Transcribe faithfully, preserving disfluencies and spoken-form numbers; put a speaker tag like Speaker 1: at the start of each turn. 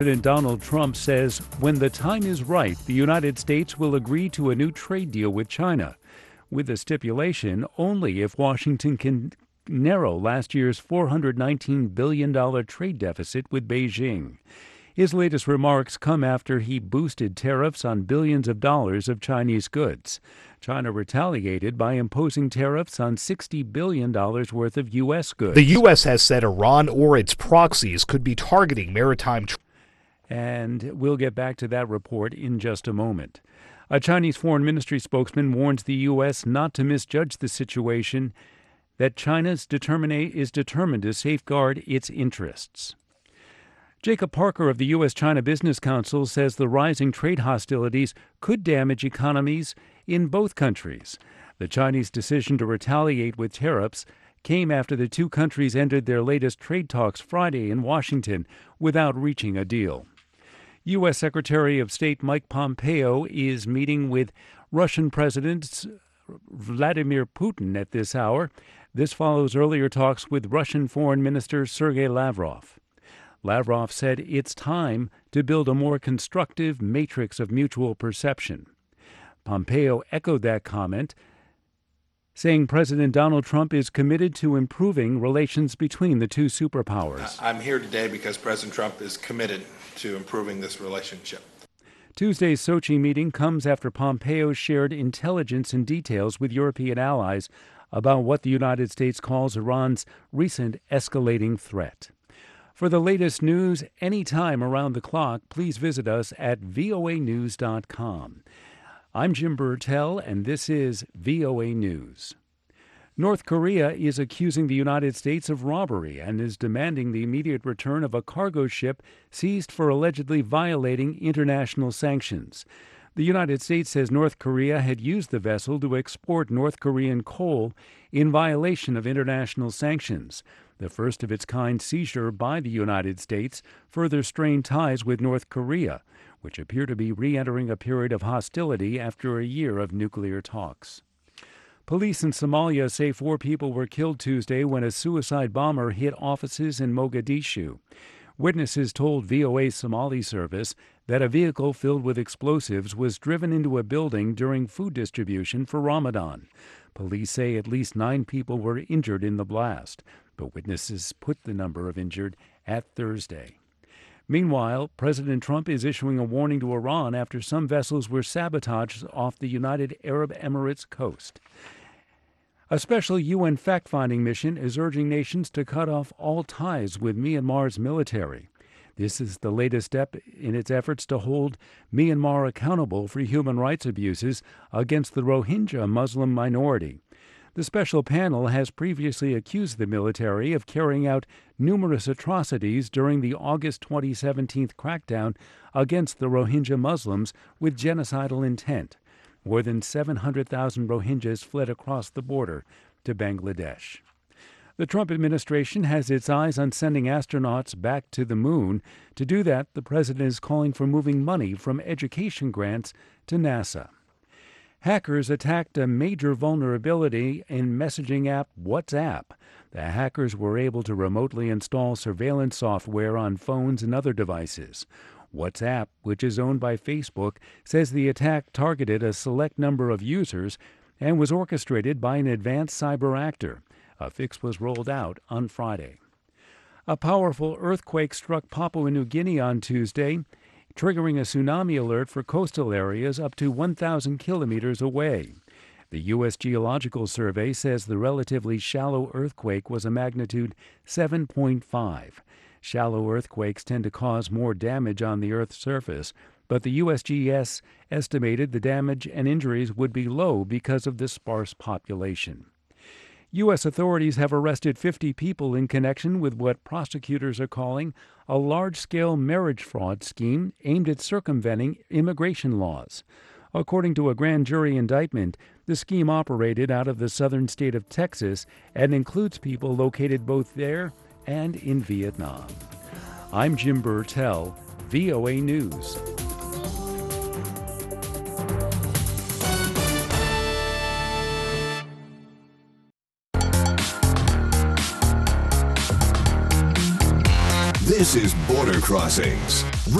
Speaker 1: President Donald Trump says when the time is right, the United States will agree to a new trade deal with China, with a stipulation only if Washington can narrow last year's four hundred nineteen billion dollars trade deficit with Beijing. His latest remarks come after he boosted tariffs on billions of dollars of Chinese goods. China retaliated by imposing tariffs on sixty billion dollars worth of U S goods.
Speaker 2: The U S has said Iran or its proxies could be targeting maritime trade.
Speaker 1: And we'll get back to that report in just a moment. A Chinese Foreign Ministry spokesman warns the U S not to misjudge the situation, that China is determined to safeguard its interests. Jacob Parker of the U S China Business Council says the rising trade hostilities could damage economies in both countries. The Chinese decision to retaliate with tariffs came after the two countries ended their latest trade talks Friday in Washington without reaching a deal. U S Secretary of State Mike Pompeo is meeting with Russian President Vladimir Putin at this hour. This follows earlier talks with Russian Foreign Minister Sergei Lavrov. Lavrov said it's time to build a more constructive matrix of mutual perception. Pompeo echoed that comment, saying President Donald Trump is committed to improving relations between the two superpowers.
Speaker 3: I'm here today because President Trump is committed to improving this relationship.
Speaker 1: Tuesday's Sochi meeting comes after Pompeo shared intelligence and details with European allies about what the United States calls Iran's recent escalating threat. For the latest news anytime around the clock, please visit us at V O A news dot com. I'm Jim Burtell, and this is V O A News. North Korea is accusing the United States of robbery and is demanding the immediate return of a cargo ship seized for allegedly violating international sanctions. The United States says North Korea had used the vessel to export North Korean coal in violation of international sanctions. The first of its kind seizure by the United States further strained ties with North Korea, which appear to be re-entering a period of hostility after a year of nuclear talks. Police in Somalia say four people were killed Tuesday when a suicide bomber hit offices in Mogadishu. Witnesses told V O A's Somali service that a vehicle filled with explosives was driven into a building during food distribution for Ramadan. Police say at least nine people were injured in the blast, but witnesses put the number of injured at Thursday. Meanwhile, President Trump is issuing a warning to Iran after some vessels were sabotaged off the United Arab Emirates coast. A special U N fact-finding mission is urging nations to cut off all ties with Myanmar's military. This is the latest step in its efforts to hold Myanmar accountable for human rights abuses against the Rohingya Muslim minority. The special panel has previously accused the military of carrying out numerous atrocities during the August twenty seventeen crackdown against the Rohingya Muslims with genocidal intent. More than seven hundred thousand Rohingyas fled across the border to Bangladesh. The Trump administration has its eyes on sending astronauts back to the moon. To do that, the president is calling for moving money from education grants to NASA. Hackers attacked a major vulnerability in messaging app WhatsApp. The hackers were able to remotely install surveillance software on phones and other devices. WhatsApp, which is owned by Facebook, says the attack targeted a select number of users and was orchestrated by an advanced cyber actor. A fix was rolled out on Friday. A powerful earthquake struck Papua New Guinea on Tuesday, triggering a tsunami alert for coastal areas up to one thousand kilometers away. The U S Geological Survey says the relatively shallow earthquake was a magnitude seven point five. Shallow earthquakes tend to cause more damage on the Earth's surface, but the U S G S estimated the damage and injuries would be low because of the sparse population. U S authorities have arrested fifty people in connection with what prosecutors are calling a large-scale marriage fraud scheme aimed at circumventing immigration laws. According to a grand jury indictment, the scheme operated out of the southern state of Texas and includes people located both there and in Vietnam. I'm Jim Burtell, V O A News.
Speaker 4: This is Border Crossings.